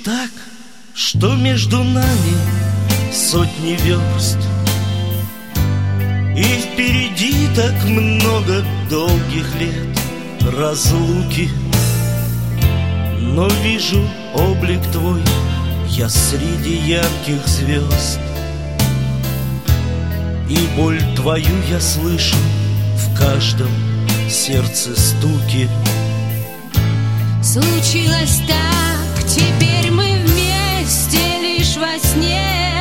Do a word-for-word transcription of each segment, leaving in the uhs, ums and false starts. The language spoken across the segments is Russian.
так, что между нами сотни верст, и впереди так много долгих лет разлуки. Но вижу облик твой я среди ярких звезд, и боль твою я слышу в каждом сердце стуке. Случилось так, теперь мы вместе лишь во сне,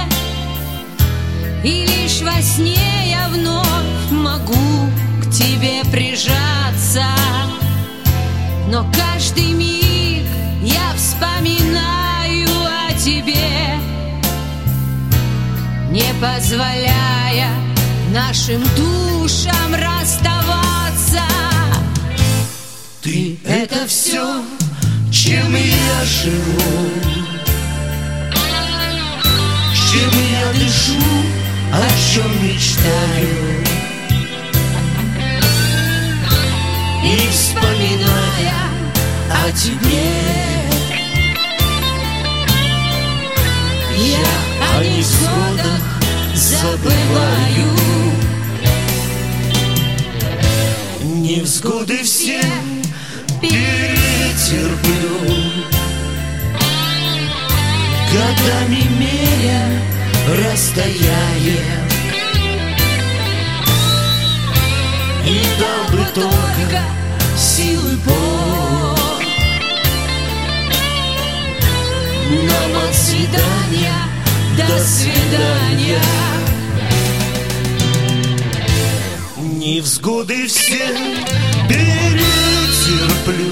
и лишь во сне я вновь могу к тебе прижаться. Но каждый миг я вспоминаю о тебе, не позволяя нашим душам расставаться. Ты — это все, чем я живу, чем я дышу, о чем мечтаю. И вспоминая о тебе, я о невзгодах забываю. Невзгоды все перетерплю, годами меря расстояние, и дал бы только силы Бог нам от свидания до свидания. Невзгоды все перетерплю,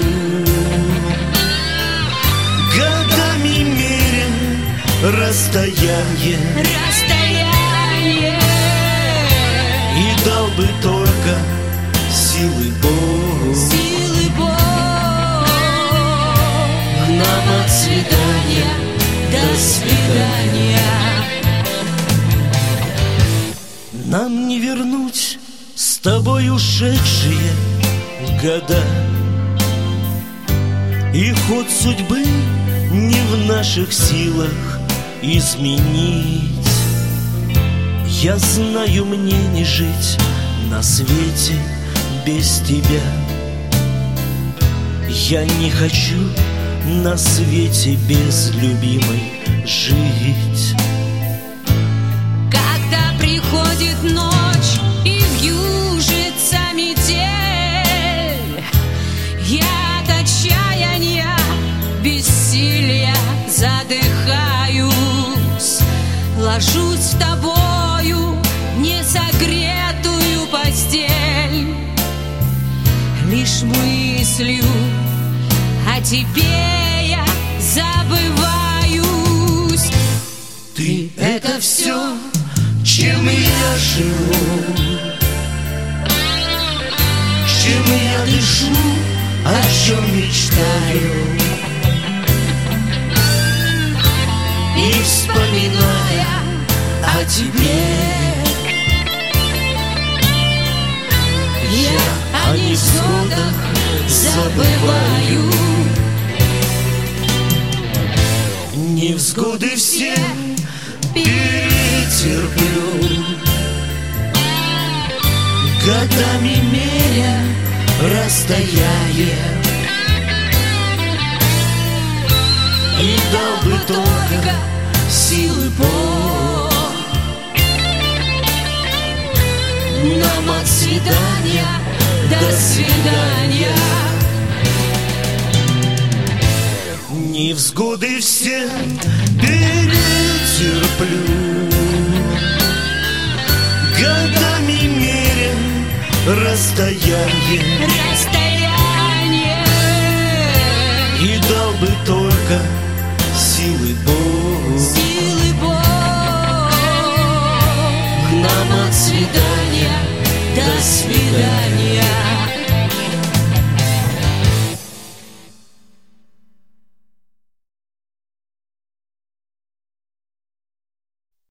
годами меря расстояние, расстояние, и дал бы только силы Бог, силы Бог нам от свидания до свидания. Нам не вернуть с тобой ушедшие года, и ход судьбы не в наших силах изменить. Я знаю, мне не жить на свете без тебя. Я не хочу на свете без любимой жить. Когда приходит ночь и вьюжится метель, я от отчаяния, бессилия задыхаюсь. Ложусь с тобою в несогретую постель, лишь мыслью о тебе я забываюсь. Ты — это все, чем я живу, чем я дышу, о чем мечтаю. И вспоминая о тебе, я о невзгодах забываю. Невзгоды все перетерплю, годами меря расстояние, и дал бы только силы Бог нам от свидания до свидания. Невзгоды все перетерплю, годами меря расстояние, расстояние, и дал бы только силы Бог, силы Бог нам от свидания до свидания.